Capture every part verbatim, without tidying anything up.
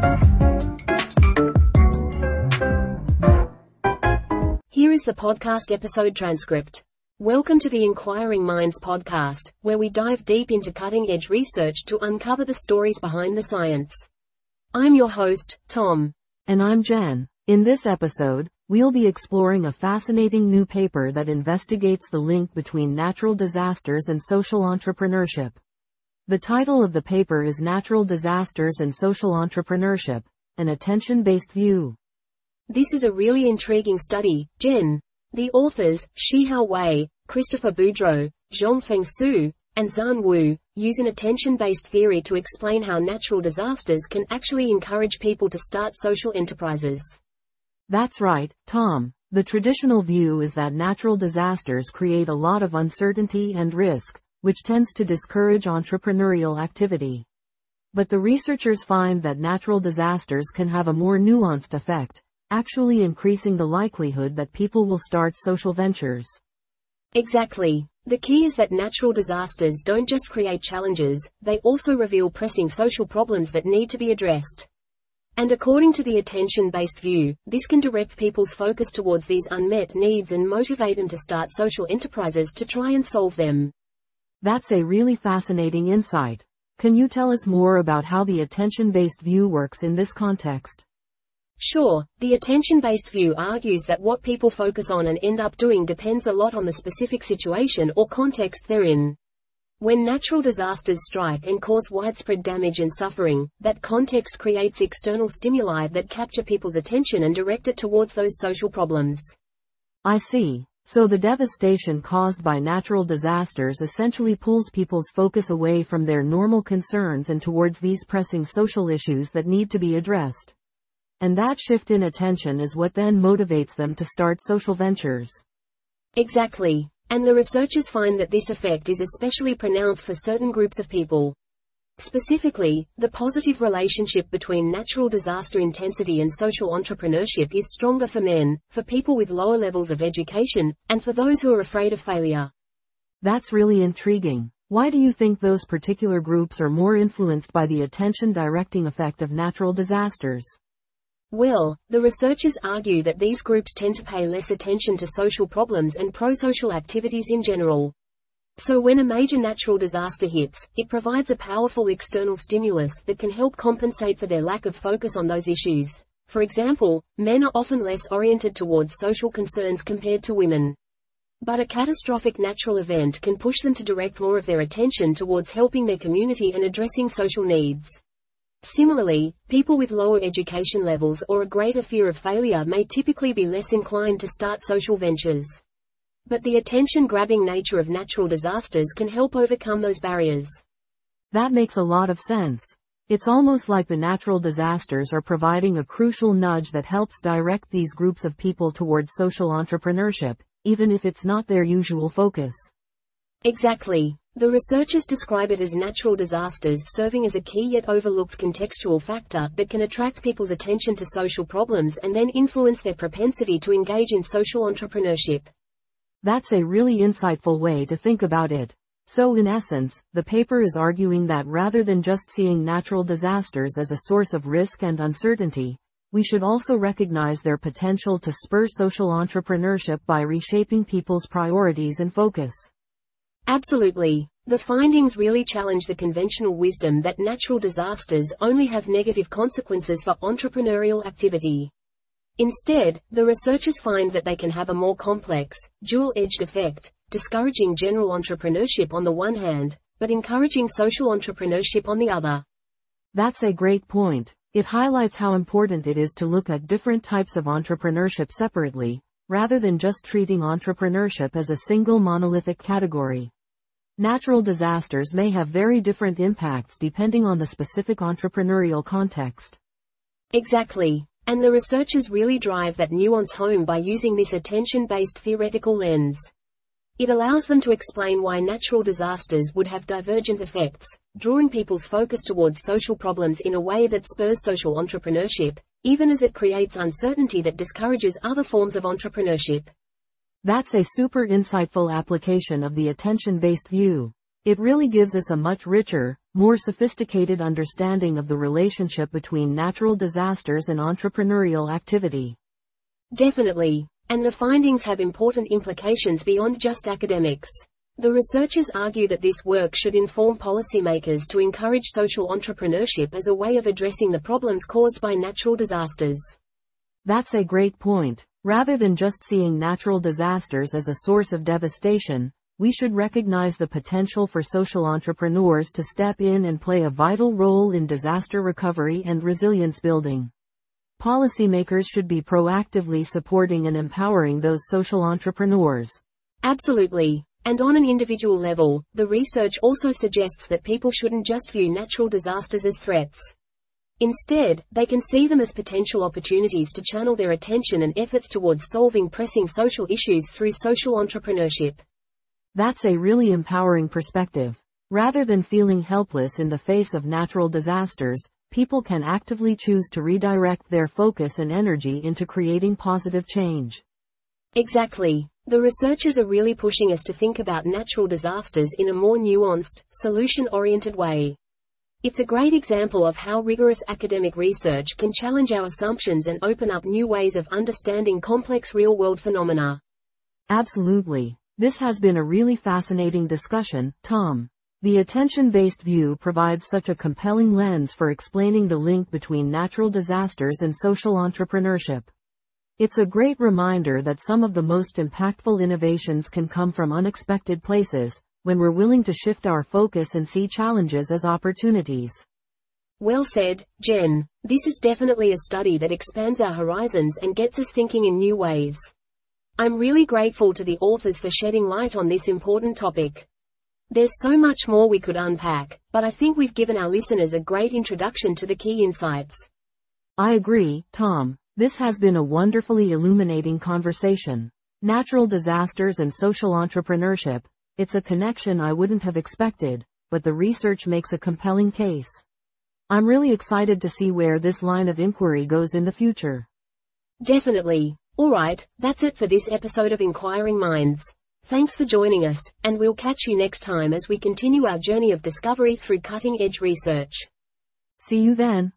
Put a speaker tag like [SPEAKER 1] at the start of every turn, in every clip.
[SPEAKER 1] Here is the podcast episode transcript. Welcome to the Inquiring Minds podcast, where we dive deep into cutting-edge research to uncover the stories behind the science. I'm your host, Tom.
[SPEAKER 2] And I'm Jen. In this episode, we'll be exploring a fascinating new paper that investigates the link between natural disasters and social entrepreneurship. The title of the paper is Natural Disasters and Social Entrepreneurship, an Attention-Based View.
[SPEAKER 1] This is a really intriguing study, Jen. The authors, Shihao Wei, Christopher Boudreau, Zhongfeng Su, and Zhan Wu, use an attention-based theory to explain how natural disasters can actually encourage people to start social enterprises.
[SPEAKER 2] That's right, Tom. The traditional view is that natural disasters create a lot of uncertainty and risk, which tends to discourage entrepreneurial activity. But the researchers find that natural disasters can have a more nuanced effect, actually increasing the likelihood that people will start social ventures.
[SPEAKER 1] Exactly. The key is that natural disasters don't just create challenges, they also reveal pressing social problems that need to be addressed. And according to the attention-based view, this can direct people's focus towards these unmet needs and motivate them to start social enterprises to try and solve them.
[SPEAKER 2] That's a really fascinating insight. Can you tell us more about how the attention-based view works in this context?
[SPEAKER 1] Sure. The attention-based view argues that what people focus on and end up doing depends a lot on the specific situation or context they're in. When natural disasters strike and cause widespread damage and suffering, that context creates external stimuli that capture people's attention and direct it towards those social problems.
[SPEAKER 2] I see. So the devastation caused by natural disasters essentially pulls people's focus away from their normal concerns and towards these pressing social issues that need to be addressed. And that shift in attention is what then motivates them to start social ventures.
[SPEAKER 1] Exactly. And the researchers find that this effect is especially pronounced for certain groups of people. Specifically, the positive relationship between natural disaster intensity and social entrepreneurship is stronger for men, for people with lower levels of education, and for those who are afraid of failure.
[SPEAKER 2] That's really intriguing. Why do you think those particular groups are more influenced by the attention-directing effect of natural disasters?
[SPEAKER 1] Well, the researchers argue that these groups tend to pay less attention to social problems and pro-social activities in general. So when a major natural disaster hits, it provides a powerful external stimulus that can help compensate for their lack of focus on those issues. For example, men are often less oriented towards social concerns compared to women. But a catastrophic natural event can push them to direct more of their attention towards helping their community and addressing social needs. Similarly, people with lower education levels or a greater fear of failure may typically be less inclined to start social ventures. But the attention-grabbing nature of natural disasters can help overcome those barriers.
[SPEAKER 2] That makes a lot of sense. It's almost like the natural disasters are providing a crucial nudge that helps direct these groups of people towards social entrepreneurship, even if it's not their usual focus.
[SPEAKER 1] Exactly. The researchers describe it as natural disasters serving as a key yet overlooked contextual factor that can attract people's attention to social problems and then influence their propensity to engage in social entrepreneurship.
[SPEAKER 2] That's a really insightful way to think about it. So in essence, the paper is arguing that rather than just seeing natural disasters as a source of risk and uncertainty, we should also recognize their potential to spur social entrepreneurship by reshaping people's priorities and focus.
[SPEAKER 1] Absolutely. The findings really challenge the conventional wisdom that natural disasters only have negative consequences for entrepreneurial activity. Instead, the researchers find that they can have a more complex, dual-edged effect, discouraging general entrepreneurship on the one hand, but encouraging social entrepreneurship on the other.
[SPEAKER 2] That's a great point. It highlights how important it is to look at different types of entrepreneurship separately, rather than just treating entrepreneurship as a single monolithic category. Natural disasters may have very different impacts depending on the specific entrepreneurial context.
[SPEAKER 1] Exactly. And the researchers really drive that nuance home by using this attention-based theoretical lens. It allows them to explain why natural disasters would have divergent effects, drawing people's focus towards social problems in a way that spurs social entrepreneurship, even as it creates uncertainty that discourages other forms of entrepreneurship.
[SPEAKER 2] That's a super insightful application of the attention-based view. It really gives us a much richer, more sophisticated understanding of the relationship between natural disasters and entrepreneurial activity.
[SPEAKER 1] Definitely. And the findings have important implications beyond just academics. The researchers argue that this work should inform policymakers to encourage social entrepreneurship as a way of addressing the problems caused by natural disasters.
[SPEAKER 2] That's a great point. Rather than just seeing natural disasters as a source of devastation, we should recognize the potential for social entrepreneurs to step in and play a vital role in disaster recovery and resilience building. Policymakers should be proactively supporting and empowering those social entrepreneurs.
[SPEAKER 1] Absolutely. And on an individual level, the research also suggests that people shouldn't just view natural disasters as threats. Instead, they can see them as potential opportunities to channel their attention and efforts towards solving pressing social issues through social entrepreneurship.
[SPEAKER 2] That's a really empowering perspective. Rather than feeling helpless in the face of natural disasters, people can actively choose to redirect their focus and energy into creating positive change.
[SPEAKER 1] Exactly. The researchers are really pushing us to think about natural disasters in a more nuanced, solution-oriented way. It's a great example of how rigorous academic research can challenge our assumptions and open up new ways of understanding complex real-world phenomena.
[SPEAKER 2] Absolutely. This has been a really fascinating discussion, Tom. The attention-based view provides such a compelling lens for explaining the link between natural disasters and social entrepreneurship. It's a great reminder that some of the most impactful innovations can come from unexpected places, when we're willing to shift our focus and see challenges as opportunities.
[SPEAKER 1] Well said, Jen. This is definitely a study that expands our horizons and gets us thinking in new ways. I'm really grateful to the authors for shedding light on this important topic. There's so much more we could unpack, but I think we've given our listeners a great introduction to the key insights.
[SPEAKER 2] I agree, Tom. This has been a wonderfully illuminating conversation. Natural disasters and social entrepreneurship. It's a connection I wouldn't have expected, but the research makes a compelling case. I'm really excited to see where this line of inquiry goes in the future.
[SPEAKER 1] Definitely. Alright, that's it for this episode of Inquiring Minds. Thanks for joining us, and we'll catch you next time as we continue our journey of discovery through cutting-edge research.
[SPEAKER 2] See you then.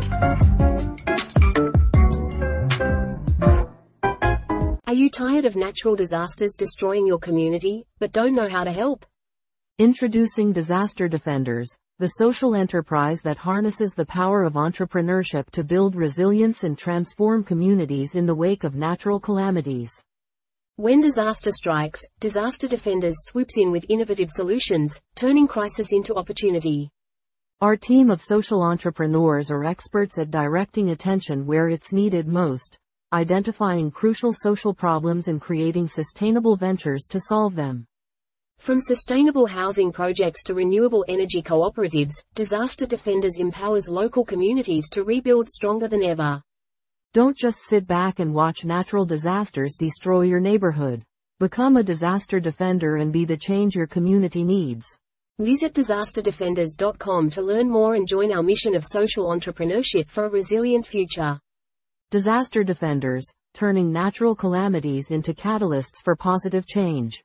[SPEAKER 1] Are you tired of natural disasters destroying your community, but don't know how to help?
[SPEAKER 2] Introducing Disaster Defenders, the social enterprise that harnesses the power of entrepreneurship to build resilience and transform communities in the wake of natural calamities.
[SPEAKER 1] When disaster strikes, Disaster Defenders swoops in with innovative solutions, turning crisis into opportunity.
[SPEAKER 2] Our team of social entrepreneurs are experts at directing attention where it's needed most, identifying crucial social problems and creating sustainable ventures to solve them.
[SPEAKER 1] From sustainable housing projects to renewable energy cooperatives, Disaster Defenders empowers local communities to rebuild stronger than ever.
[SPEAKER 2] Don't just sit back and watch natural disasters destroy your neighborhood. Become a disaster defender and be the change your community needs.
[SPEAKER 1] Visit disaster defenders dot com to learn more and join our mission of social entrepreneurship for a resilient future.
[SPEAKER 2] Disaster Defenders, turning natural calamities into catalysts for positive change.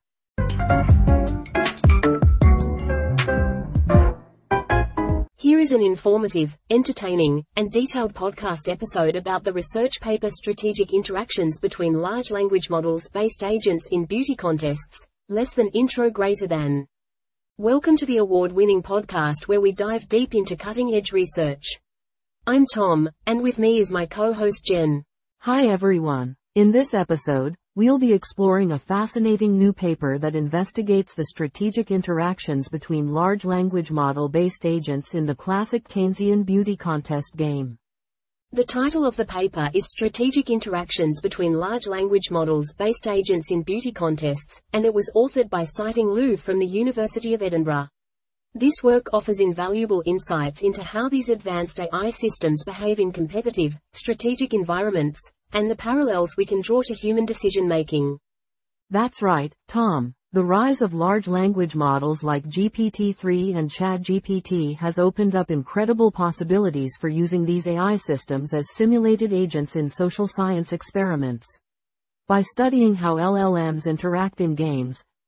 [SPEAKER 1] Here is an informative, entertaining, and detailed podcast episode about the research paper Strategic Interactions Between Large Language Models-Based Agents in Beauty Contests, Less Than Intro Greater Than. Welcome to the award-winning podcast where we dive deep into cutting-edge research. I'm Tom, and with me is my co-host Jen.
[SPEAKER 2] Hi everyone. In this episode, we'll be exploring a fascinating new paper that investigates the strategic interactions between large language model-based agents in the classic Keynesian beauty contest game.
[SPEAKER 1] The title of the paper is Strategic Interactions Between Large Language Models-Based Agents in Beauty Contests, and it was authored by Siting Liu from the University of Edinburgh. This work offers invaluable insights into how these advanced A I systems behave in competitive, strategic environments, and the parallels we can draw to human decision-making.
[SPEAKER 2] That's right, Tom. The rise of large language models like G P T three and ChatGPT has opened up incredible possibilities for using these A I systems as simulated agents in social science experiments. By studying how L L Ms interact in games,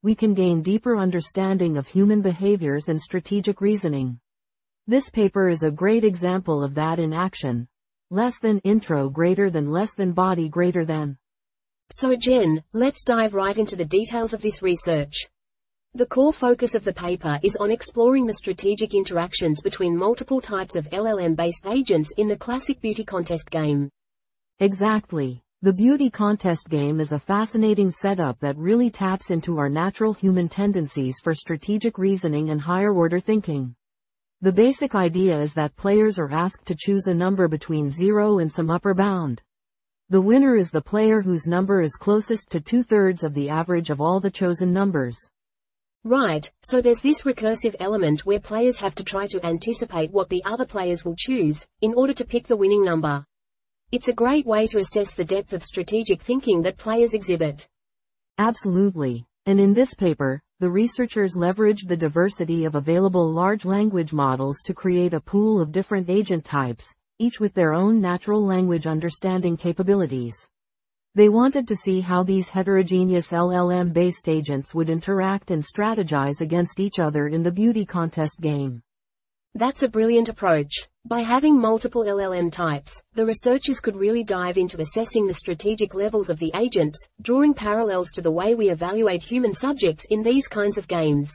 [SPEAKER 2] we can gain deeper understanding of human behaviors and strategic reasoning. This paper is a great example of that in action. Less than intro greater than less than body greater than.
[SPEAKER 1] So Jen, let's dive right into the details of this research. The core focus of the paper is on exploring the strategic interactions between multiple types of L L M-based agents in the classic beauty contest game.
[SPEAKER 2] Exactly. The beauty contest game is a fascinating setup that really taps into our natural human tendencies for strategic reasoning and higher-order thinking. The basic idea is that players are asked to choose a number between zero and some upper bound. The winner is the player whose number is closest to two-thirds of the average of all the chosen numbers.
[SPEAKER 1] Right, so there's this recursive element where players have to try to anticipate what the other players will choose, in order to pick the winning number. It's a great way to assess the depth of strategic thinking that players exhibit.
[SPEAKER 2] Absolutely. And in this paper, the researchers leveraged the diversity of available large language models to create a pool of different agent types, each with their own natural language understanding capabilities. They wanted to see how these heterogeneous L L M-based agents would interact and strategize against each other in the beauty contest game.
[SPEAKER 1] That's a brilliant approach. By having multiple L L M types, the researchers could really dive into assessing the strategic levels of the agents, drawing parallels to the way we evaluate human subjects in these kinds of games.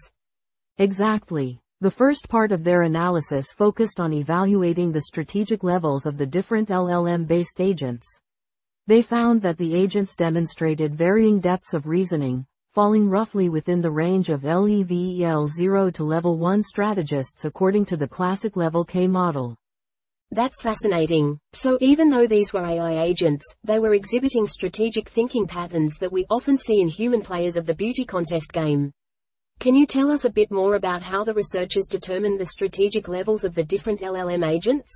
[SPEAKER 2] Exactly. The first part of their analysis focused on evaluating the strategic levels of the different L L M-based agents. They found that the agents demonstrated varying depths of reasoning, falling roughly within the range of level zero to level one strategists according to the classic level K model.
[SPEAKER 1] That's fascinating. So even though these were A I agents, they were exhibiting strategic thinking patterns that we often see in human players of the beauty contest game. Can you tell us a bit more about how the researchers determined the strategic levels of the different L L M agents?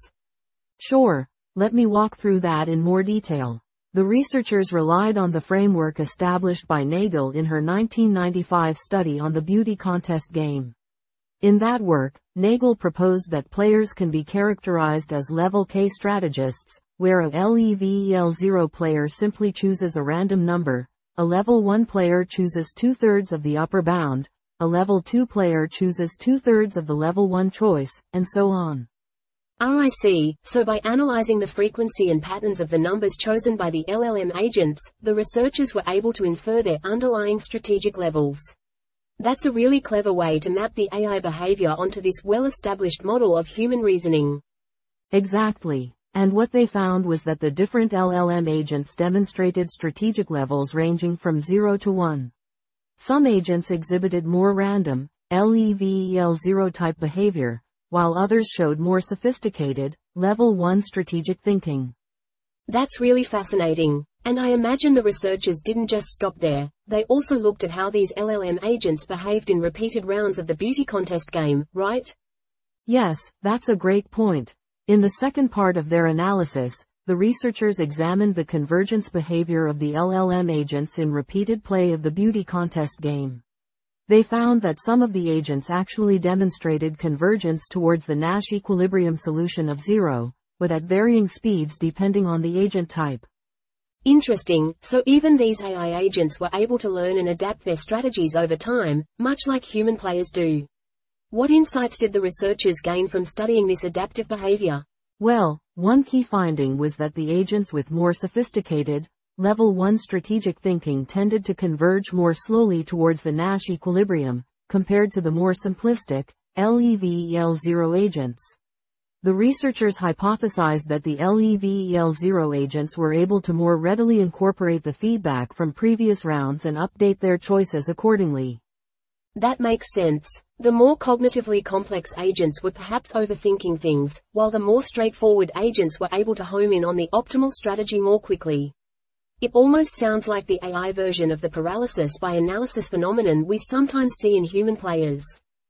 [SPEAKER 2] Sure. Let me walk through that in more detail. The researchers relied on the framework established by Nagel in her nineteen ninety-five study on the beauty contest game. In that work, Nagel proposed that players can be characterized as level K strategists, where a level zero player simply chooses a random number, a level one player chooses two-thirds of the upper bound, a level two player chooses two-thirds of the level one choice, and so on.
[SPEAKER 1] Oh, I see. So by analyzing the frequency and patterns of the numbers chosen by the L L M agents, the researchers were able to infer their underlying strategic levels. That's a really clever way to map the A I behavior onto this well-established model of human reasoning.
[SPEAKER 2] Exactly. And what they found was that the different L L M agents demonstrated strategic levels ranging from zero to one. Some agents exhibited more random, level zero type behavior, while others showed more sophisticated, level one strategic thinking.
[SPEAKER 1] That's really fascinating. And I imagine the researchers didn't just stop there. They also looked at how these L L M agents behaved in repeated rounds of the beauty contest game, right?
[SPEAKER 2] Yes, that's a great point. In the second part of their analysis, the researchers examined the convergence behavior of the L L M agents in repeated play of the beauty contest game. They found that some of the agents actually demonstrated convergence towards the Nash equilibrium solution of zero, but at varying speeds depending on the agent type.
[SPEAKER 1] Interesting. So even these A I agents were able to learn and adapt their strategies over time, much like human players do. What insights did the researchers gain from studying this adaptive behavior?
[SPEAKER 2] Well, one key finding was that the agents with more sophisticated, level one strategic thinking tended to converge more slowly towards the Nash equilibrium, compared to the more simplistic, level zero agents. The researchers hypothesized that the level zero agents were able to more readily incorporate the feedback from previous rounds and update their choices accordingly.
[SPEAKER 1] That makes sense. The more cognitively complex agents were perhaps overthinking things, while the more straightforward agents were able to home in on the optimal strategy more quickly. It almost sounds like the A I version of the paralysis by analysis phenomenon we sometimes see in human players.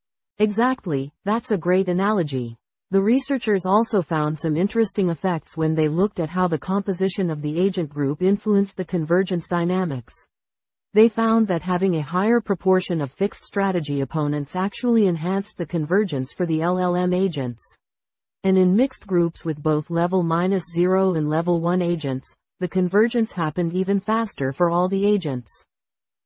[SPEAKER 2] Exactly, that's a great analogy. The researchers also found some interesting effects when they looked at how the composition of the agent group influenced the convergence dynamics. They found that having a higher proportion of fixed strategy opponents actually enhanced the convergence for the L L M agents. And in mixed groups with both level minus zero and level one agents, the convergence happened even faster for all the agents.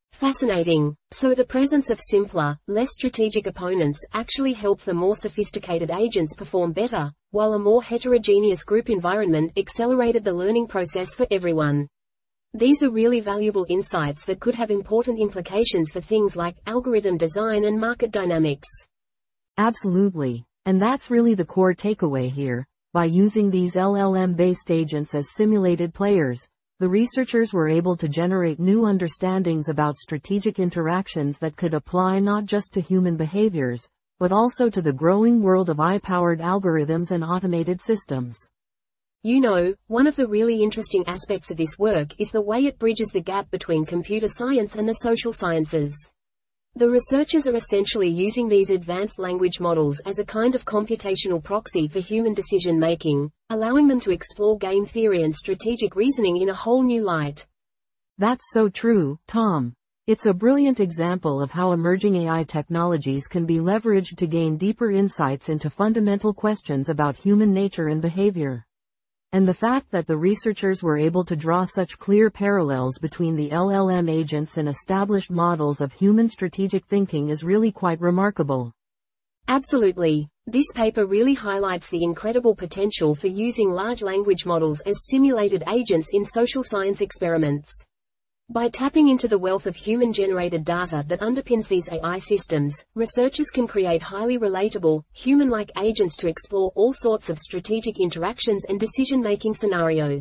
[SPEAKER 1] Fascinating. So the presence of simpler, less strategic opponents actually helped the more sophisticated agents perform better, while a more heterogeneous group environment accelerated the learning process for everyone. These are really valuable insights that could have important implications for things like algorithm design and market dynamics.
[SPEAKER 2] Absolutely. And that's really the core takeaway here. By using these L L M-based agents as simulated players, the researchers were able to generate new understandings about strategic interactions that could apply not just to human behaviors, but also to the growing world of A I-powered algorithms and automated systems.
[SPEAKER 1] You know, one of the really interesting aspects of this work is the way it bridges the gap between computer science and the social sciences. The researchers are essentially using these advanced language models as a kind of computational proxy for human decision-making, allowing them to explore game theory and strategic reasoning in a whole new light.
[SPEAKER 2] That's so true, Tom. It's a brilliant example of how emerging A I technologies can be leveraged to gain deeper insights into fundamental questions about human nature and behavior. And the fact that the researchers were able to draw such clear parallels between the L L M agents and established models of human strategic thinking is really quite remarkable.
[SPEAKER 1] Absolutely. This paper really highlights the incredible potential for using large language models as simulated agents in social science experiments. By tapping into the wealth of human-generated data that underpins these A I systems, researchers can create highly relatable, human-like agents to explore all sorts of strategic interactions and decision-making scenarios.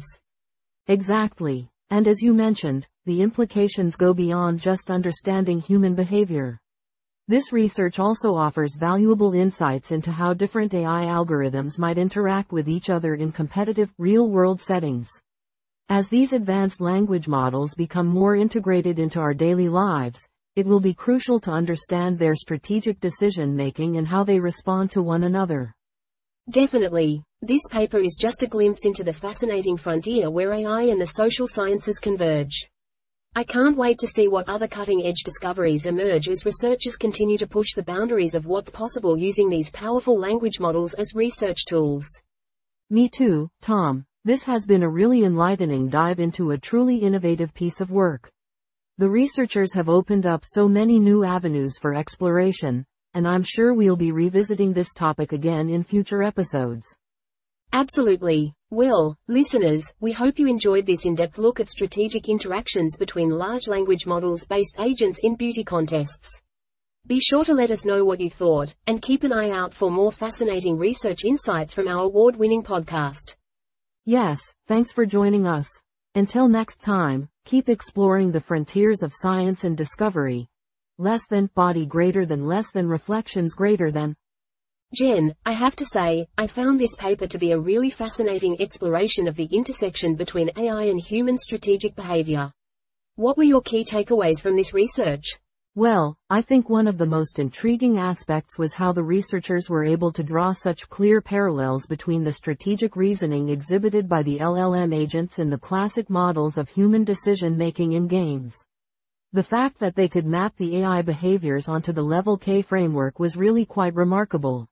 [SPEAKER 2] Exactly. And as you mentioned, the implications go beyond just understanding human behavior. This research also offers valuable insights into how different A I algorithms might interact with each other in competitive, real-world settings. As these advanced language models become more integrated into our daily lives, it will be crucial to understand their strategic decision-making and how they respond to one another.
[SPEAKER 1] Definitely. This paper is just a glimpse into the fascinating frontier where A I and the social sciences converge. I can't wait to see what other cutting-edge discoveries emerge as researchers continue to push the boundaries of what's possible using these powerful language models as research tools.
[SPEAKER 2] Me too, Tom. This has been a really enlightening dive into a truly innovative piece of work. The researchers have opened up so many new avenues for exploration, and I'm sure we'll be revisiting this topic again in future episodes.
[SPEAKER 1] Absolutely. Well, listeners, we hope you enjoyed this in-depth look at strategic interactions between large language models-based agents in beauty contests. Be sure to let us know what you thought, and keep an eye out for more fascinating research insights from our award-winning podcast.
[SPEAKER 2] Yes, thanks for joining us. Until next time, keep exploring the frontiers of science and discovery. Less than body greater than less than reflections greater than.
[SPEAKER 1] Jen, I have to say, I found this paper to be a really fascinating exploration of the intersection between A I and human strategic behavior. What were your key takeaways from this research?
[SPEAKER 2] Well, I think one of the most intriguing aspects was how the researchers were able to draw such clear parallels between the strategic reasoning exhibited by the L L M agents and the classic models of human decision-making in games. The fact that they could map the A I behaviors onto the Level K framework was really quite remarkable.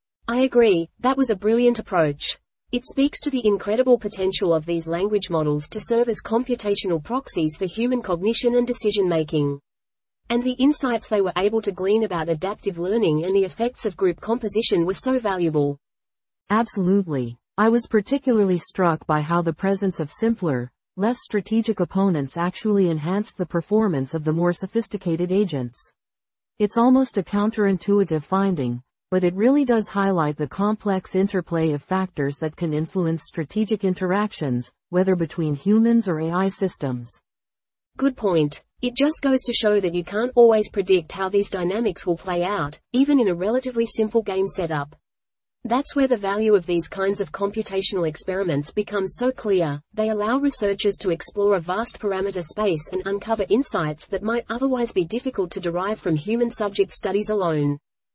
[SPEAKER 1] I agree, that was a brilliant approach. It speaks to the incredible potential of these language models to serve as computational proxies for human cognition and decision-making. And the insights they were able to glean about adaptive learning and the effects of group composition were so valuable.
[SPEAKER 2] Absolutely. I was particularly struck by how the presence of simpler, less strategic opponents actually enhanced the performance of the more sophisticated agents. It's almost a counterintuitive finding, but it really does highlight the complex interplay of factors that can influence strategic interactions, whether between humans or A I systems.
[SPEAKER 1] Good point. It just goes to show that you can't always predict how these dynamics will play out, even in a relatively simple game setup. That's where the value of these kinds of computational experiments becomes so clear. They allow researchers to explore a vast parameter space and uncover insights that might otherwise be difficult to derive from human subject studies alone.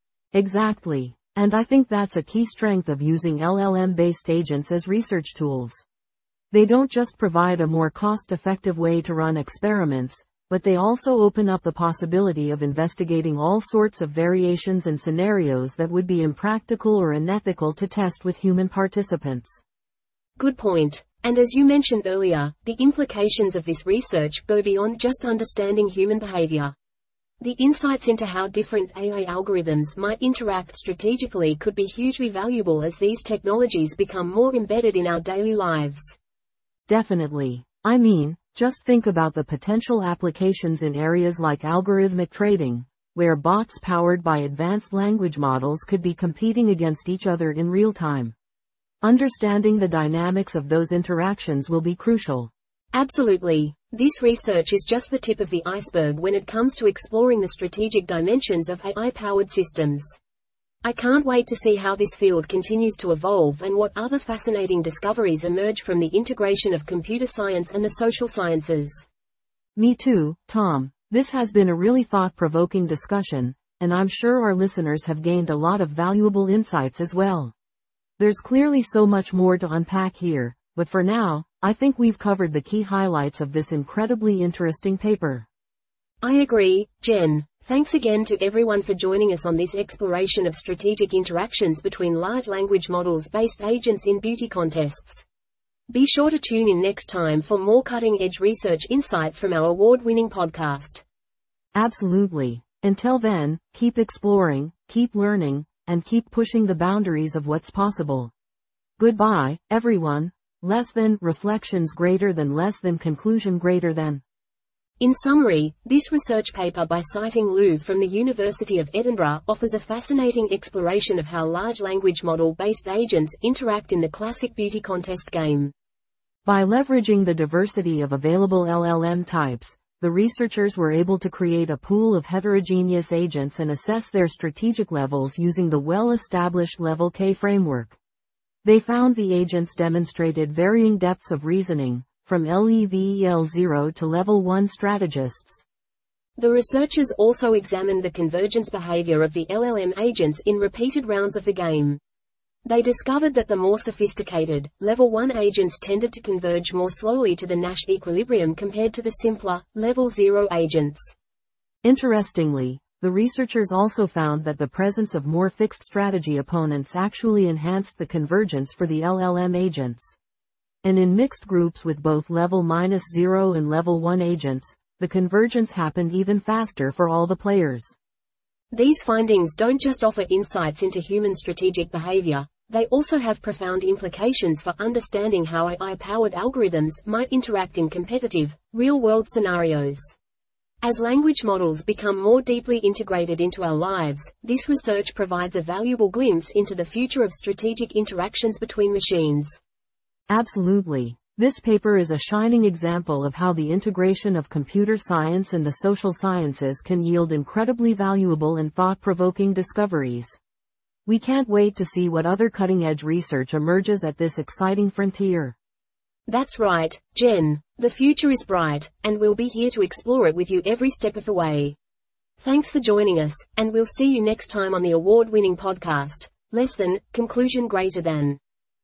[SPEAKER 2] Exactly. And I think that's a key strength of using L L M-based agents as research tools. They don't just provide a more cost-effective way to run experiments, but they also open up the possibility of investigating all sorts of variations and scenarios that would be impractical or unethical to test with human participants.
[SPEAKER 1] Good point. And as you mentioned earlier, the implications of this research go beyond just understanding human behavior. The insights into how different A I algorithms might interact strategically could be hugely valuable as these technologies become more embedded in our daily lives.
[SPEAKER 2] Definitely. I mean, just think about the potential applications in areas like algorithmic trading, where bots powered by advanced language models could be competing against each other in real time. Understanding the dynamics of those interactions will be crucial.
[SPEAKER 1] Absolutely. This research is just the tip of the iceberg when it comes to exploring the strategic dimensions of A I-powered systems. I can't wait to see how this field continues to evolve and what other fascinating discoveries emerge from the integration of computer science and the social sciences.
[SPEAKER 2] Me too, Tom. This has been a really thought-provoking discussion, and I'm sure our listeners have gained a lot of valuable insights as well. There's clearly so much more to unpack here, but for now, I think we've covered the key highlights of this incredibly interesting paper.
[SPEAKER 1] I agree, Jen. Thanks again to everyone for joining us on this exploration of strategic interactions between large language models-based agents in beauty contests. Be sure to tune in next time for more cutting-edge research insights from our award-winning podcast.
[SPEAKER 2] Absolutely. Until then, keep exploring, keep learning, and keep pushing the boundaries of what's possible. Goodbye, everyone. Less than reflections greater than less than conclusion greater than.
[SPEAKER 1] In summary, this research paper by Siting Liu from the University of Edinburgh offers a fascinating exploration of how large language model-based agents interact in the classic beauty contest game.
[SPEAKER 2] By leveraging the diversity of available L L M types, the researchers were able to create a pool of heterogeneous agents and assess their strategic levels using the well-established Level K framework. They found the agents demonstrated varying depths of reasoning, from Level zero to Level one strategists.
[SPEAKER 1] The researchers also examined the convergence behavior of the L L M agents in repeated rounds of the game. They discovered that the more sophisticated, Level one agents tended to converge more slowly to the Nash equilibrium compared to the simpler, Level zero agents.
[SPEAKER 2] Interestingly, the researchers also found that the presence of more fixed strategy opponents actually enhanced the convergence for the L L M agents. And in mixed groups with both Level minus zero and Level one agents, the convergence happened even faster for all the players.
[SPEAKER 1] These findings don't just offer insights into human strategic behavior, they also have profound implications for understanding how A I-powered algorithms might interact in competitive, real-world scenarios. As language models become more deeply integrated into our lives, this research provides a valuable glimpse into the future of strategic interactions between machines.
[SPEAKER 2] Absolutely. This paper is a shining example of how the integration of computer science and the social sciences can yield incredibly valuable and thought-provoking discoveries. We can't wait to see what other cutting-edge research emerges at this exciting frontier.
[SPEAKER 1] That's right, Jen. The future is bright, and we'll be here to explore it with you every step of the way. Thanks for joining us, and we'll see you next time on the award-winning podcast, Less Than, Conclusion Greater Than.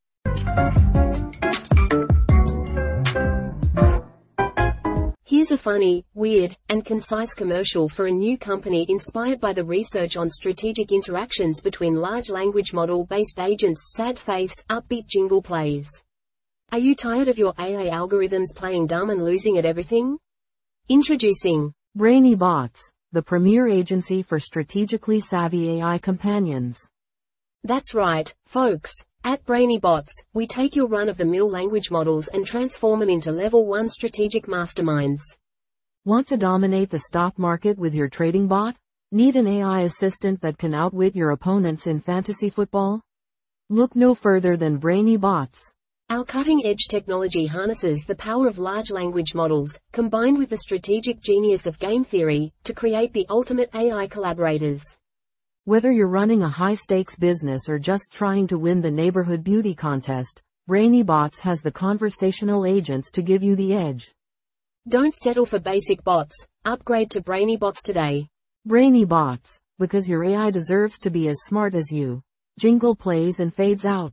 [SPEAKER 1] Here's a funny, weird, and concise commercial for a new company inspired by the research on strategic interactions between large language model-based agents. Sad face, upbeat jingle plays. Are you tired of your A I algorithms playing dumb and losing at everything? Introducing
[SPEAKER 2] Brainy Bots, the premier agency for strategically savvy A I companions.
[SPEAKER 1] That's right, folks. At Brainy Bots, we take your run-of-the-mill language models and transform them into Level one strategic masterminds.
[SPEAKER 2] Want to dominate the stock market with your trading bot? Need an A I assistant that can outwit your opponents in fantasy football? Look no further than Brainy Bots.
[SPEAKER 1] Our cutting-edge technology harnesses the power of large language models, combined with the strategic genius of game theory, to create the ultimate A I collaborators.
[SPEAKER 2] Whether you're running a high-stakes business or just trying to win the neighborhood beauty contest, Brainy Bots has the conversational agents to give you the edge.
[SPEAKER 1] Don't settle for basic bots. Upgrade to Brainy Bots today.
[SPEAKER 2] Brainy Bots, because your A I deserves to be as smart as you. Jingle plays and fades out.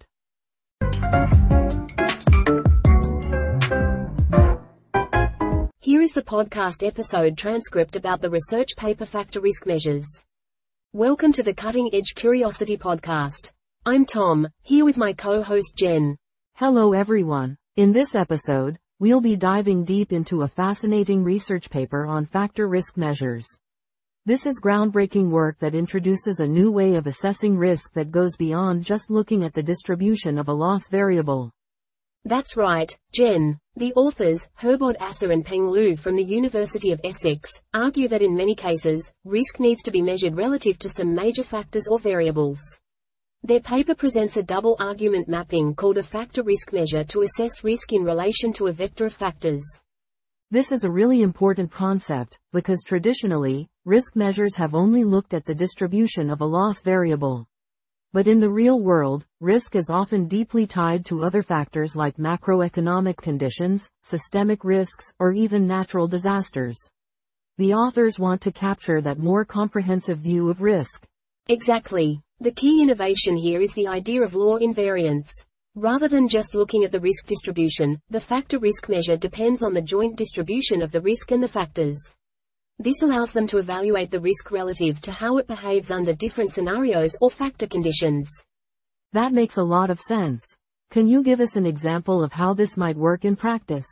[SPEAKER 1] Here is the podcast episode transcript about the research paper Factor Risk Measures. Welcome to the Cutting Edge Curiosity Podcast. I'm Tom, here with my co-host Jen.
[SPEAKER 2] Hello everyone. In this episode, we'll be diving deep into a fascinating research paper on factor risk measures. This is groundbreaking work that introduces a new way of assessing risk that goes beyond just looking at the distribution of a loss variable.
[SPEAKER 1] That's right, Jen. The authors, Herbod Asser and Peng Lu from the University of Essex, argue that in many cases, risk needs to be measured relative to some major factors or variables. Their paper presents a double argument mapping called a factor risk measure to assess risk in relation to a vector of factors.
[SPEAKER 2] This is a really important concept, because traditionally, risk measures have only looked at the distribution of a loss variable. But in the real world, risk is often deeply tied to other factors like macroeconomic conditions, systemic risks, or even natural disasters. The authors want to capture that more comprehensive view of risk.
[SPEAKER 1] Exactly. The key innovation here is the idea of law invariance. Rather than just looking at the risk distribution, the factor risk measure depends on the joint distribution of the risk and the factors. This allows them to evaluate the risk relative to how it behaves under different scenarios or factor conditions.
[SPEAKER 2] That makes a lot of sense. Can you give us an example of how this might work in practice?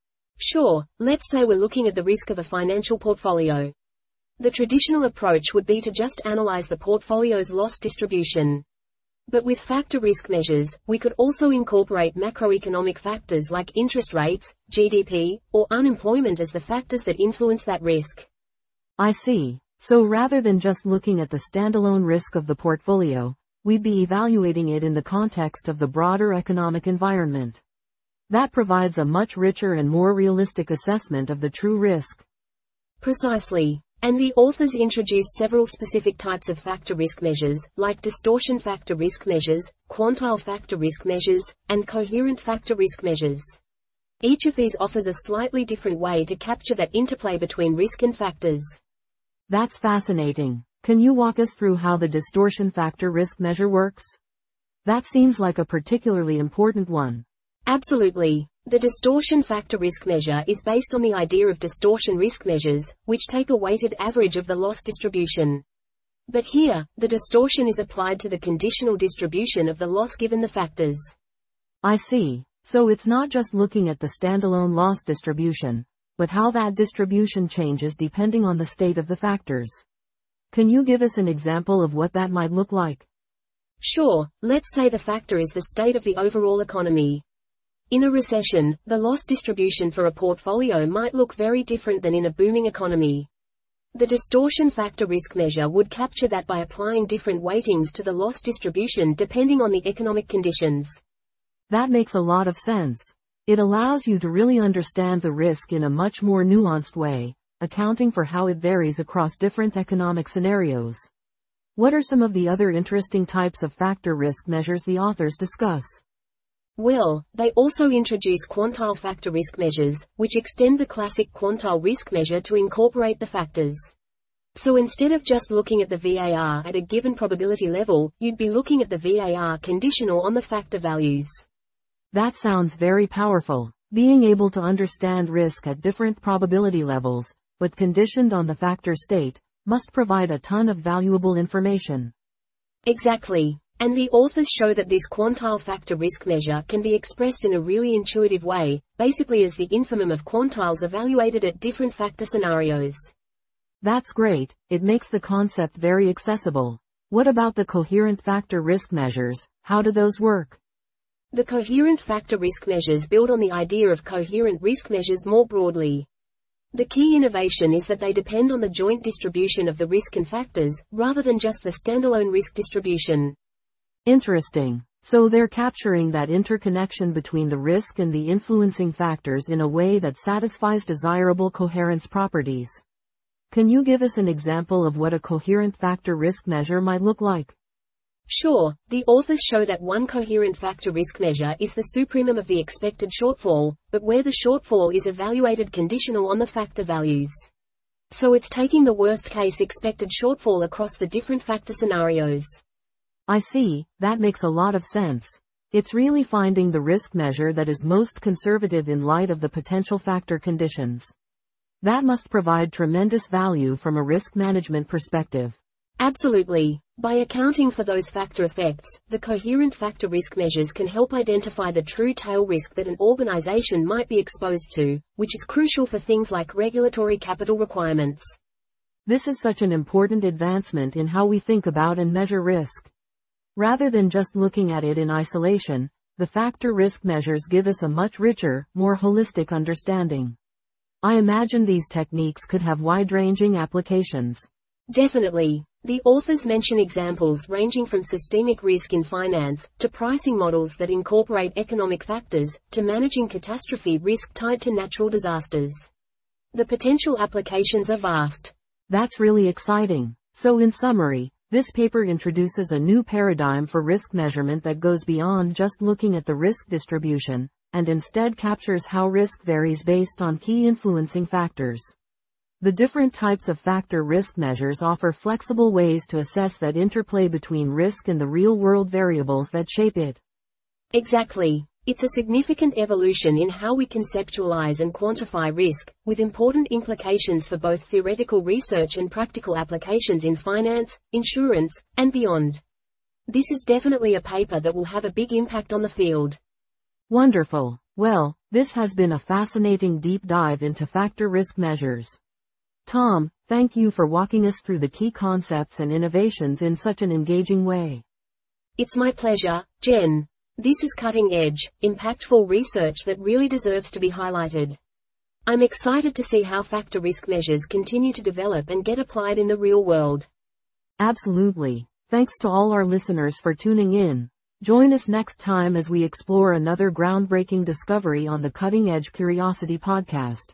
[SPEAKER 1] Sure, let's say we're looking at the risk of a financial portfolio. The traditional approach would be to just analyze the portfolio's loss distribution. But with factor risk measures, we could also incorporate macroeconomic factors like interest rates, G D P, or unemployment as the factors that influence that risk.
[SPEAKER 2] I see. So rather than just looking at the standalone risk of the portfolio, we'd be evaluating it in the context of the broader economic environment. That provides a much richer and more realistic assessment of the true risk.
[SPEAKER 1] Precisely. And the authors introduce several specific types of factor risk measures, like distortion factor risk measures, quantile factor risk measures, and coherent factor risk measures. Each of these offers a slightly different way to capture that interplay between risk and factors.
[SPEAKER 2] That's fascinating. Can you walk us through how the distortion factor risk measure works? That seems like a particularly important one.
[SPEAKER 1] Absolutely. The distortion factor risk measure is based on the idea of distortion risk measures, which take a weighted average of the loss distribution. But here, the distortion is applied to the conditional distribution of the loss given the factors.
[SPEAKER 2] I see. So it's not just looking at the standalone loss distribution, but how that distribution changes depending on the state of the factors. Can you give us an example of what that might look like?
[SPEAKER 1] Sure, let's say the factor is the state of the overall economy. In a recession, the loss distribution for a portfolio might look very different than in a booming economy. The distortion factor risk measure would capture that by applying different weightings to the loss distribution depending on the economic conditions.
[SPEAKER 2] That makes a lot of sense. It allows you to really understand the risk in a much more nuanced way, accounting for how it varies across different economic scenarios. What are some of the other interesting types of factor risk measures the authors discuss?
[SPEAKER 1] Well, they also introduce quantile factor risk measures, which extend the classic quantile risk measure to incorporate the factors. So instead of just looking at the V A R at a given probability level, you'd be looking at the V A R conditional on the factor values.
[SPEAKER 2] That sounds very powerful. Being able to understand risk at different probability levels, but conditioned on the factor state, must provide a ton of valuable information.
[SPEAKER 1] Exactly. And the authors show that this quantile factor risk measure can be expressed in a really intuitive way, basically as the infimum of quantiles evaluated at different factor scenarios.
[SPEAKER 2] That's great. It makes the concept very accessible. What about the coherent factor risk measures? How do those work?
[SPEAKER 1] The coherent factor risk measures build on the idea of coherent risk measures more broadly. The key innovation is that they depend on the joint distribution of the risk and factors, rather than just the standalone risk distribution.
[SPEAKER 2] Interesting. So they're capturing that interconnection between the risk and the influencing factors in a way that satisfies desirable coherence properties. Can you give us an example of what a coherent factor risk measure might look like?
[SPEAKER 1] Sure, the authors show that one coherent factor risk measure is the supremum of the expected shortfall, but where the shortfall is evaluated conditional on the factor values. So it's taking the worst case expected shortfall across the different factor scenarios.
[SPEAKER 2] I see, that makes a lot of sense. It's really finding the risk measure that is most conservative in light of the potential factor conditions. That must provide tremendous value from a risk management perspective.
[SPEAKER 1] Absolutely. By accounting for those factor effects, the coherent factor risk measures can help identify the true tail risk that an organization might be exposed to, which is crucial for things like regulatory capital requirements.
[SPEAKER 2] This is such an important advancement in how we think about and measure risk. Rather than just looking at it in isolation, the factor risk measures give us a much richer, more holistic understanding. I imagine these techniques could have wide-ranging applications.
[SPEAKER 1] Definitely. The authors mention examples ranging from systemic risk in finance, to pricing models that incorporate economic factors, to managing catastrophe risk tied to natural disasters. The potential applications are vast.
[SPEAKER 2] That's really exciting. So in summary, this paper introduces a new paradigm for risk measurement that goes beyond just looking at the risk distribution, and instead captures how risk varies based on key influencing factors. The different types of factor risk measures offer flexible ways to assess that interplay between risk and the real-world variables that shape it.
[SPEAKER 1] Exactly. It's a significant evolution in how we conceptualize and quantify risk, with important implications for both theoretical research and practical applications in finance, insurance, and beyond. This is definitely a paper that will have a big impact on the field.
[SPEAKER 2] Wonderful. Well, this has been a fascinating deep dive into factor risk measures. Tom, thank you for walking us through the key concepts and innovations in such an engaging way.
[SPEAKER 1] It's my pleasure, Jen. This is cutting-edge, impactful research that really deserves to be highlighted. I'm excited to see how factor risk measures continue to develop and get applied in the real world.
[SPEAKER 2] Absolutely. Thanks to all our listeners for tuning in. Join us next time as we explore another groundbreaking discovery on the Cutting Edge Curiosity podcast.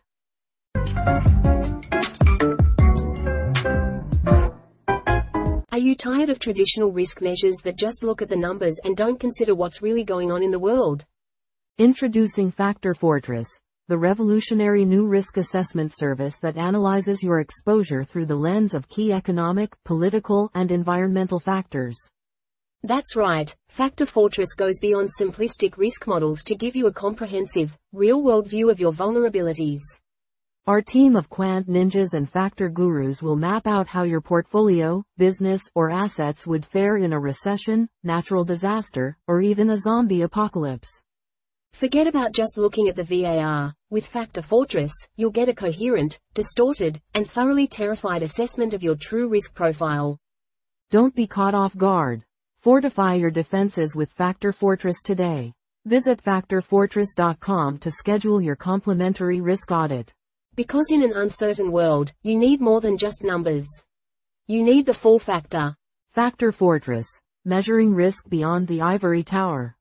[SPEAKER 1] Are you tired of traditional risk measures that just look at the numbers and don't consider what's really going on in the world?
[SPEAKER 2] Introducing Factor Fortress, the revolutionary new risk assessment service that analyzes your exposure through the lens of key economic, political, and environmental factors.
[SPEAKER 1] That's right. Factor Fortress goes beyond simplistic risk models to give you a comprehensive, real-world view of your vulnerabilities.
[SPEAKER 2] Our team of quant ninjas and factor gurus will map out how your portfolio, business, or assets would fare in a recession, natural disaster, or even a zombie apocalypse.
[SPEAKER 1] Forget about just looking at the V A R. With Factor Fortress, you'll get a coherent, distorted, and thoroughly terrified assessment of your true risk profile.
[SPEAKER 2] Don't be caught off guard. Fortify your defenses with Factor Fortress today. Visit factor fortress dot com to schedule your complimentary risk audit.
[SPEAKER 1] Because in an uncertain world, you need more than just numbers. You need the full factor.
[SPEAKER 2] Factor Fortress, measuring risk beyond the ivory tower.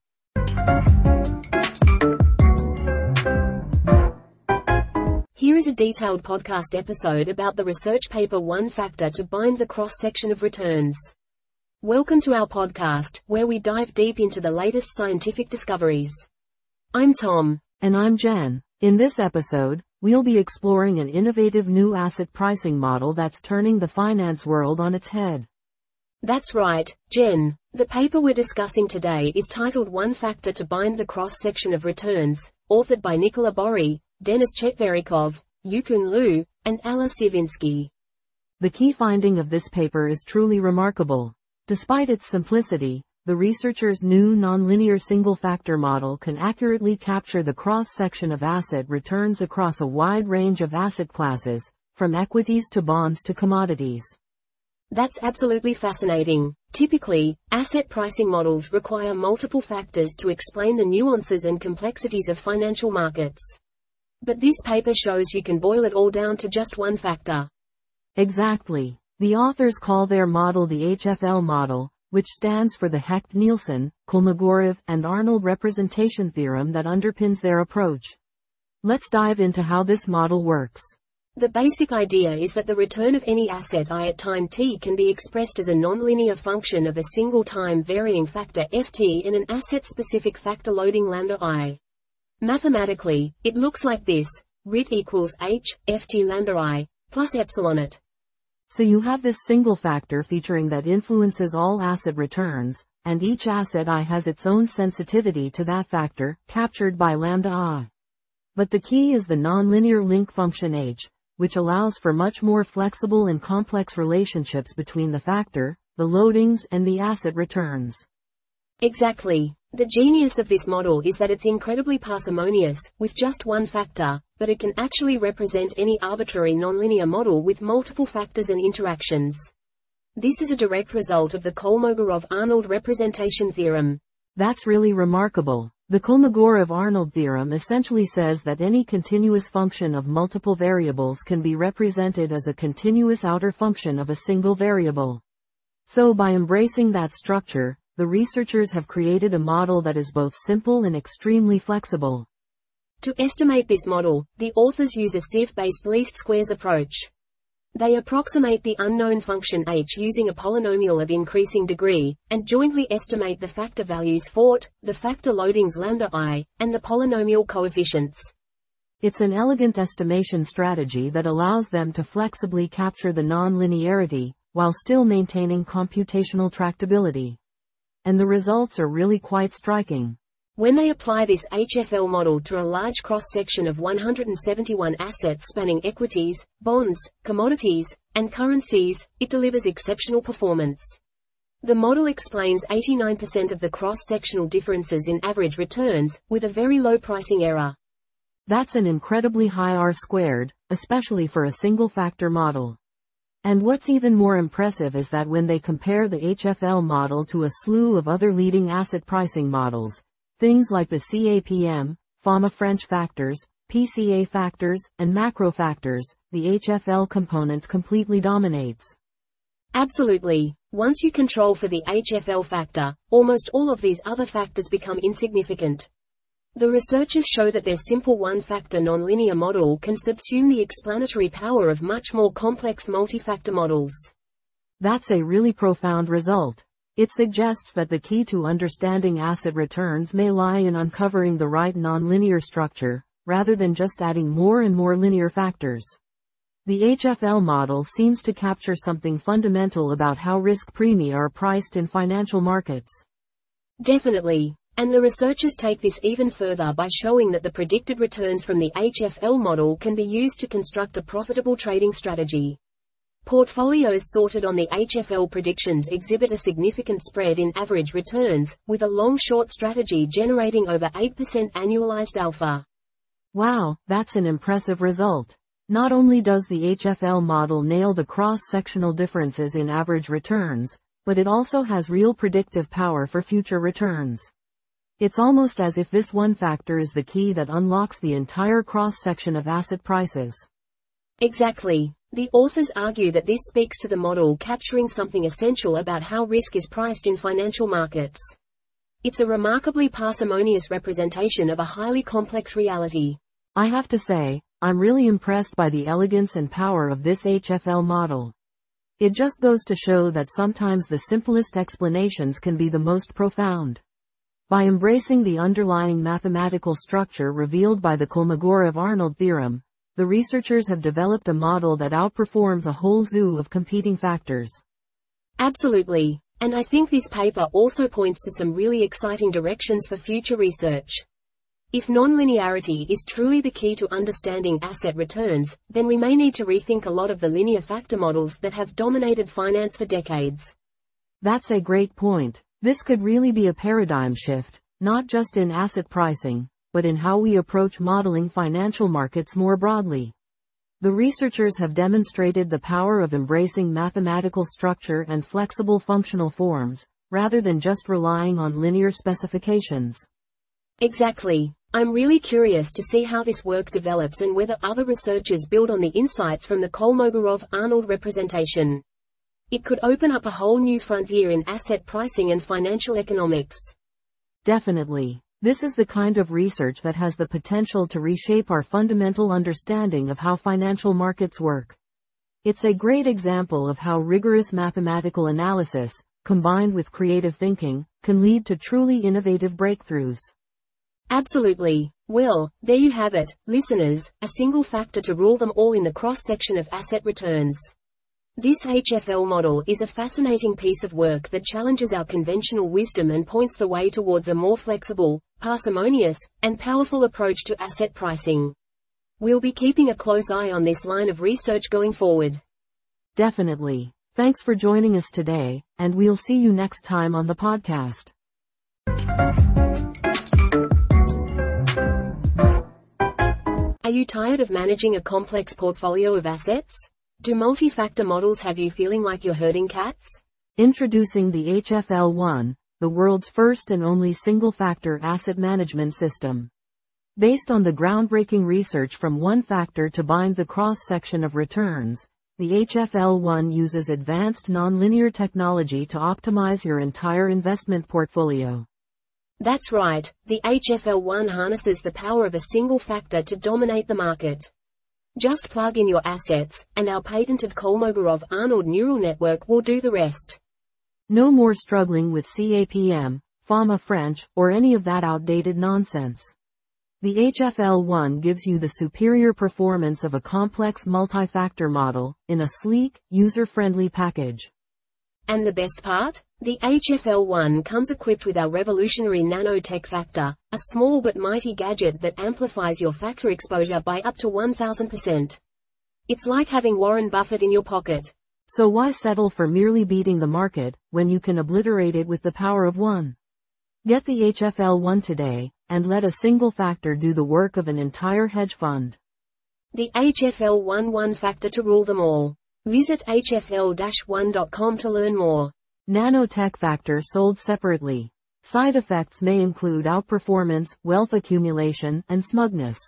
[SPEAKER 1] Here is a detailed podcast episode about the research paper One Factor to Bind the Cross-Section of Returns. Welcome to our podcast, where we dive deep into the latest scientific discoveries. I'm Tom.
[SPEAKER 2] And I'm Jen. In this episode, we'll be exploring an innovative new asset pricing model that's turning the finance world on its head.
[SPEAKER 1] That's right, Jen. The paper we're discussing today is titled One Factor to Bind the Cross-Section of Returns, authored by Nikola Bori, Denis Chetverikov, Yukun Liu, and Alla Sivinsky.
[SPEAKER 2] The key finding of this paper is truly remarkable. Despite its simplicity, the researchers' new nonlinear single-factor model can accurately capture the cross-section of asset returns across a wide range of asset classes, from equities to bonds to commodities.
[SPEAKER 1] That's absolutely fascinating. Typically, asset pricing models require multiple factors to explain the nuances and complexities of financial markets. But this paper shows you can boil it all down to just one factor.
[SPEAKER 2] Exactly. The authors call their model the H F L model, which stands for the Hecht-Nielsen, Kolmogorov, and Arnold representation theorem that underpins their approach. Let's dive into how this model works.
[SPEAKER 1] The basic idea is that the return of any asset I at time t can be expressed as a nonlinear function of a single time varying factor ft and an asset-specific factor loading lambda I. Mathematically, it looks like this: rit equals h, ft lambda I, plus epsilon it.
[SPEAKER 2] So you have this single factor featuring that influences all asset returns, and each asset I has its own sensitivity to that factor, captured by lambda I. But the key is the nonlinear link function h, which allows for much more flexible and complex relationships between the factor, the loadings, and the asset returns.
[SPEAKER 1] Exactly. The genius of this model is that it's incredibly parsimonious, with just one factor, but it can actually represent any arbitrary nonlinear model with multiple factors and interactions. This is a direct result of the Kolmogorov-Arnold representation theorem.
[SPEAKER 2] That's really remarkable. The Kolmogorov-Arnold theorem essentially says that any continuous function of multiple variables can be represented as a continuous outer function of a single variable. So by embracing that structure, the researchers have created a model that is both simple and extremely flexible.
[SPEAKER 1] To estimate this model, the authors use a sieve-based least squares approach. They approximate the unknown function h using a polynomial of increasing degree, and jointly estimate the factor values for t, the factor loadings lambda I, and the polynomial coefficients.
[SPEAKER 2] It's an elegant estimation strategy that allows them to flexibly capture the non-linearity, while still maintaining computational tractability. And the results are really quite striking.
[SPEAKER 1] When they apply this H F L model to a large cross-section of one hundred seventy-one assets spanning equities, bonds, commodities, and currencies, it delivers exceptional performance. The model explains eighty-nine percent of the cross-sectional differences in average returns, with a very low pricing error.
[SPEAKER 2] That's an incredibly high R squared, especially for a single-factor model. And what's even more impressive is that when they compare the H F L model to a slew of other leading asset pricing models, things like the C A P M, Fama French factors, P C A factors, and macro factors, the H F L component completely dominates.
[SPEAKER 1] Absolutely. Once you control for the H F L factor, almost all of these other factors become insignificant. The researchers show that their simple one-factor nonlinear model can subsume the explanatory power of much more complex multi-factor models.
[SPEAKER 2] That's a really profound result. It suggests that the key to understanding asset returns may lie in uncovering the right nonlinear structure, rather than just adding more and more linear factors. The H F L model seems to capture something fundamental about how risk premia are priced in financial markets.
[SPEAKER 1] Definitely. And the researchers take this even further by showing that the predicted returns from the H F L model can be used to construct a profitable trading strategy. Portfolios sorted on the H F L predictions exhibit a significant spread in average returns, with a long-short strategy generating over eight percent annualized alpha.
[SPEAKER 2] Wow, that's an impressive result. Not only does the H F L model nail the cross-sectional differences in average returns, but it also has real predictive power for future returns. It's almost as if this one factor is the key that unlocks the entire cross-section of asset prices.
[SPEAKER 1] Exactly. The authors argue that this speaks to the model capturing something essential about how risk is priced in financial markets. It's a remarkably parsimonious representation of a highly complex reality.
[SPEAKER 2] I have to say, I'm really impressed by the elegance and power of this H F L model. It just goes to show that sometimes the simplest explanations can be the most profound. By embracing the underlying mathematical structure revealed by the Kolmogorov-Arnold theorem, the researchers have developed a model that outperforms a whole zoo of competing factors.
[SPEAKER 1] Absolutely. And I think this paper also points to some really exciting directions for future research. If nonlinearity is truly the key to understanding asset returns, then we may need to rethink a lot of the linear factor models that have dominated finance for decades.
[SPEAKER 2] That's a great point. This could really be a paradigm shift, not just in asset pricing, but in how we approach modeling financial markets more broadly. The researchers have demonstrated the power of embracing mathematical structure and flexible functional forms, rather than just relying on linear specifications.
[SPEAKER 1] Exactly. I'm really curious to see how this work develops and whether other researchers build on the insights from the Kolmogorov-Arnold representation. It could open up a whole new frontier in asset pricing and financial economics.
[SPEAKER 2] Definitely. This is the kind of research that has the potential to reshape our fundamental understanding of how financial markets work. It's a great example of how rigorous mathematical analysis, combined with creative thinking, can lead to truly innovative breakthroughs.
[SPEAKER 1] Absolutely. Well, there you have it, listeners, a single factor to rule them all in the cross-section of asset returns. This H F L model is a fascinating piece of work that challenges our conventional wisdom and points the way towards a more flexible, parsimonious, and powerful approach to asset pricing. We'll be keeping a close eye on this line of research going forward.
[SPEAKER 2] Definitely. Thanks for joining us today, and we'll see you next time on the podcast.
[SPEAKER 1] Are you tired of managing a complex portfolio of assets? Do multi-factor models have you feeling like you're herding cats?
[SPEAKER 2] Introducing the H F L one, the world's first and only single-factor asset management system. Based on the groundbreaking research from OneFactor to bind the cross-section of returns, the H F L one uses advanced nonlinear technology to optimize your entire investment portfolio.
[SPEAKER 1] That's right, the H F L one harnesses the power of a single factor to dominate the market. Just plug in your assets, and our patented Kolmogorov-Arnold neural network will do the rest.
[SPEAKER 2] No more struggling with C A P M, Fama French, or any of that outdated nonsense. The H F L one gives you the superior performance of a complex multi-factor model, in a sleek, user-friendly package.
[SPEAKER 1] And the best part? The H F L one comes equipped with our revolutionary nanotech factor, a small but mighty gadget that amplifies your factor exposure by up to one thousand percent. It's like having Warren Buffett in your pocket.
[SPEAKER 2] So why settle for merely beating the market, when you can obliterate it with the power of one? Get the H F L one today, and let a single factor do the work of an entire hedge fund.
[SPEAKER 1] The H F L one one factor to rule them all. Visit H F L one dot com to learn more.
[SPEAKER 2] Nanotech factor sold separately. Side effects may include outperformance, wealth accumulation, and smugness.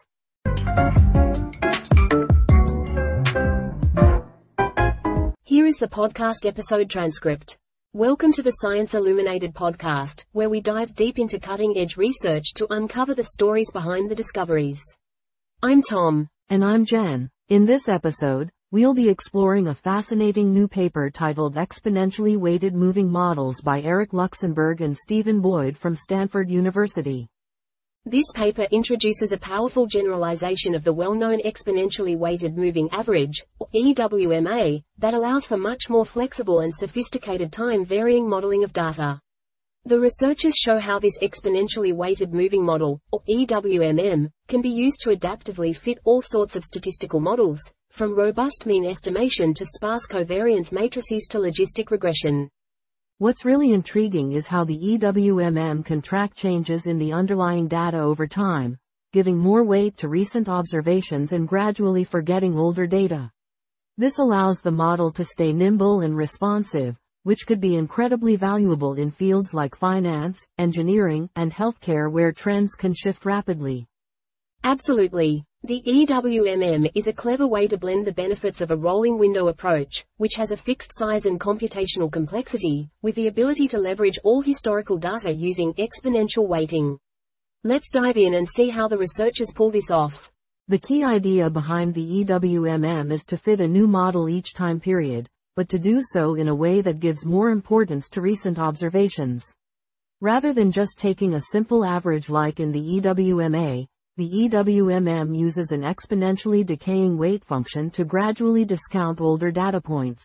[SPEAKER 1] Here is the podcast episode transcript. Welcome to the Science Illuminated podcast, where we dive deep into cutting-edge research to uncover the stories behind the discoveries. I'm Tom.
[SPEAKER 2] And I'm Jen. In this episode, we'll be exploring a fascinating new paper titled Exponentially Weighted Moving Models by Eric Luxenberg and Stephen Boyd from Stanford University.
[SPEAKER 1] This paper introduces a powerful generalization of the well-known exponentially weighted moving average, or E W M A, that allows for much more flexible and sophisticated time-varying modeling of data. The researchers show how this exponentially weighted moving model, or E W M M, can be used to adaptively fit all sorts of statistical models, from robust mean estimation to sparse covariance matrices to logistic regression.
[SPEAKER 2] What's really intriguing is how the E W M M can track changes in the underlying data over time, giving more weight to recent observations and gradually forgetting older data. This allows the model to stay nimble and responsive, which could be incredibly valuable in fields like finance, engineering, and healthcare where trends can shift rapidly.
[SPEAKER 1] Absolutely. The E W M M is a clever way to blend the benefits of a rolling window approach, which has a fixed size and computational complexity, with the ability to leverage all historical data using exponential weighting. Let's dive in and see how the researchers pull this off.
[SPEAKER 2] The key idea behind the E W M M is to fit a new model each time period, but to do so in a way that gives more importance to recent observations. Rather than just taking a simple average like in the E W M A, the E W M M uses an exponentially decaying weight function to gradually discount older data points.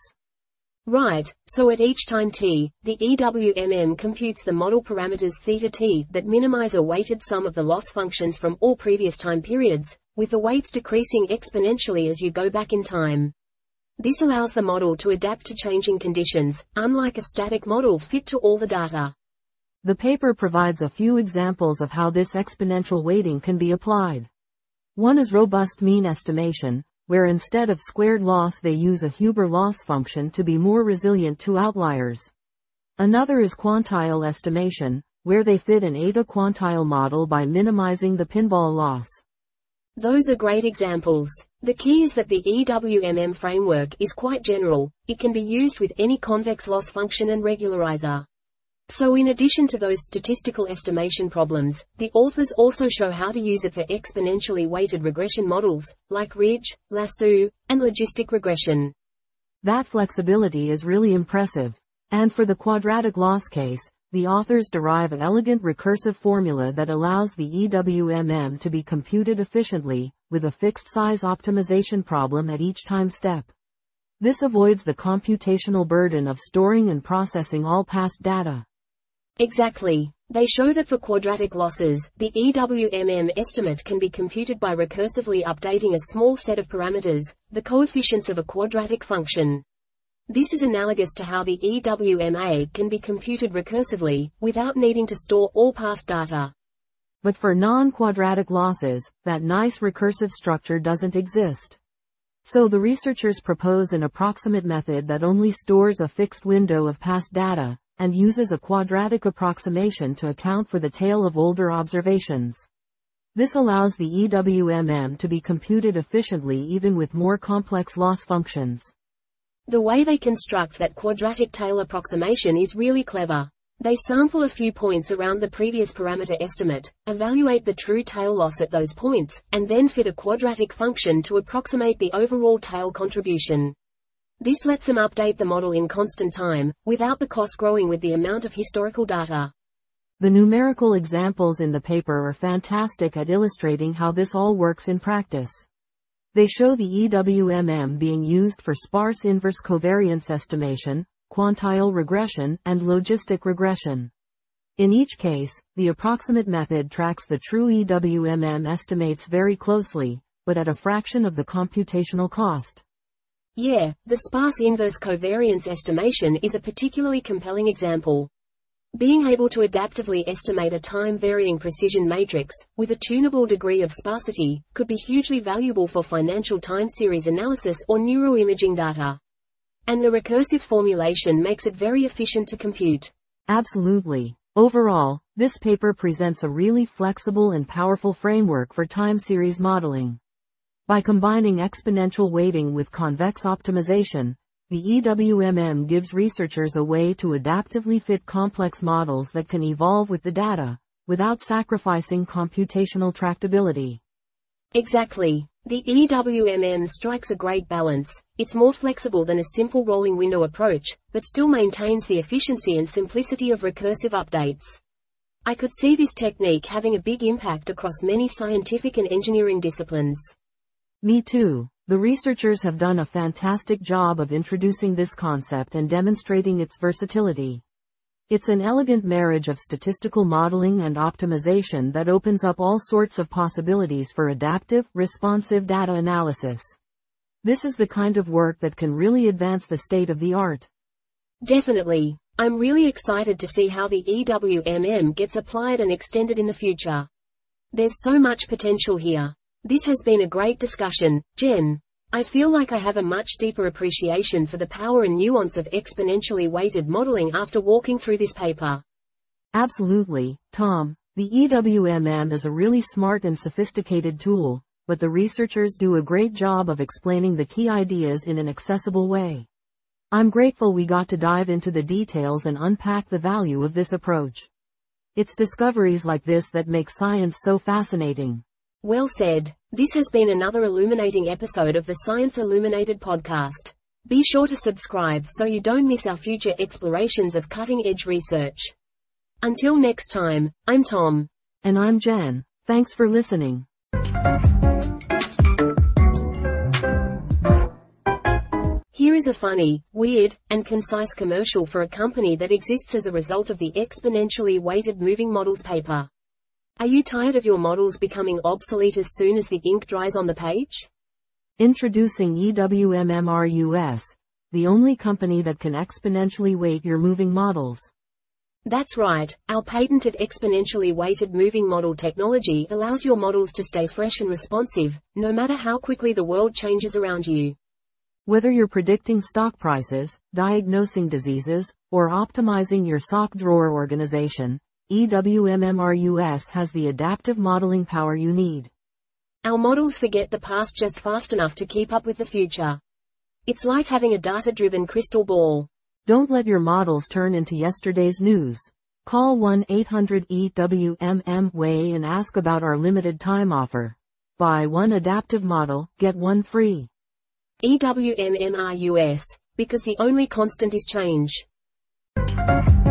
[SPEAKER 1] Right, so at each time t, the E W M M computes the model parameters theta t that minimize a weighted sum of the loss functions from all previous time periods, with the weights decreasing exponentially as you go back in time. This allows the model to adapt to changing conditions, unlike a static model fit to all the data.
[SPEAKER 2] The paper provides a few examples of how this exponential weighting can be applied. One is robust mean estimation, where instead of squared loss they use a Huber loss function to be more resilient to outliers. Another is quantile estimation, where they fit an eta quantile model by minimizing the pinball loss.
[SPEAKER 1] Those are great examples. The key is that the E W M M framework is quite general. It can be used with any convex loss function and regularizer. So in addition to those statistical estimation problems, the authors also show how to use it for exponentially weighted regression models, like ridge, lasso, and logistic regression.
[SPEAKER 2] That flexibility is really impressive. And for the quadratic loss case, the authors derive an elegant recursive formula that allows the E W M M to be computed efficiently, with a fixed-size optimization problem at each time step. This avoids the computational burden of storing and processing all past data.
[SPEAKER 1] Exactly. They show that for quadratic losses, the E W M M estimate can be computed by recursively updating a small set of parameters, the coefficients of a quadratic function. This is analogous to how the E W M A can be computed recursively, without needing to store all past data.
[SPEAKER 2] But for non-quadratic losses, that nice recursive structure doesn't exist. So the researchers propose an approximate method that only stores a fixed window of past data, and uses a quadratic approximation to account for the tail of older observations. This allows the E W M M to be computed efficiently even with more complex loss functions.
[SPEAKER 1] The way they construct that quadratic tail approximation is really clever. They sample a few points around the previous parameter estimate, evaluate the true tail loss at those points, and then fit a quadratic function to approximate the overall tail contribution. This lets them update the model in constant time, without the cost growing with the amount of historical data.
[SPEAKER 2] The numerical examples in the paper are fantastic at illustrating how this all works in practice. They show the E W M M being used for sparse inverse covariance estimation, quantile regression, and logistic regression. In each case, the approximate method tracks the true E W M M estimates very closely, but at a fraction of the computational cost.
[SPEAKER 1] Yeah, the sparse inverse covariance estimation is a particularly compelling example. Being able to adaptively estimate a time-varying precision matrix, with a tunable degree of sparsity, could be hugely valuable for financial time series analysis or neuroimaging data. And the recursive formulation makes it very efficient to compute.
[SPEAKER 2] Absolutely. Overall, this paper presents a really flexible and powerful framework for time series modeling. By combining exponential weighting with convex optimization, the E W M M gives researchers a way to adaptively fit complex models that can evolve with the data, without sacrificing computational tractability.
[SPEAKER 1] Exactly. The E W M M strikes a great balance. It's more flexible than a simple rolling window approach, but still maintains the efficiency and simplicity of recursive updates. I could see this technique having a big impact across many scientific and engineering disciplines.
[SPEAKER 2] Me too. The researchers have done a fantastic job of introducing this concept and demonstrating its versatility. It's an elegant marriage of statistical modeling and optimization that opens up all sorts of possibilities for adaptive, responsive data analysis. This is the kind of work that can really advance the state of the art.
[SPEAKER 1] Definitely. I'm really excited to see how the E W M M gets applied and extended in the future. There's so much potential here. This has been a great discussion, Jen. I feel like I have a much deeper appreciation for the power and nuance of exponentially weighted modeling after walking through this paper.
[SPEAKER 2] Absolutely, Tom. The E W M M is a really smart and sophisticated tool, but the researchers do a great job of explaining the key ideas in an accessible way. I'm grateful we got to dive into the details and unpack the value of this approach. It's discoveries like this that make science so fascinating.
[SPEAKER 1] Well said. This has been another illuminating episode of the Science Illuminated podcast. Be sure to subscribe so you don't miss our future explorations of cutting-edge research. Until next time, I'm Tom.
[SPEAKER 2] And I'm Jen. Thanks for listening.
[SPEAKER 1] Here is a funny, weird, and concise commercial for a company that exists as a result of the exponentially weighted moving models paper. Are you tired of your models becoming obsolete as soon as the ink dries on the page?
[SPEAKER 2] Introducing E W M M R U S, the only company that can exponentially weight your moving models.
[SPEAKER 1] That's right, our patented exponentially weighted moving model technology allows your models to stay fresh and responsive, no matter how quickly the world changes around you.
[SPEAKER 2] Whether you're predicting stock prices, diagnosing diseases, or optimizing your sock drawer organization, E W M M R U S has the adaptive modeling power you need.
[SPEAKER 1] Our models forget the past just fast enough to keep up with the future. It's like having a data-driven crystal ball.
[SPEAKER 2] Don't let your models turn into yesterday's news. Call one eight hundred E W M M W A Y and ask about our limited time offer. Buy one adaptive model, get one free.
[SPEAKER 1] E W M M R U S, because the only constant is change.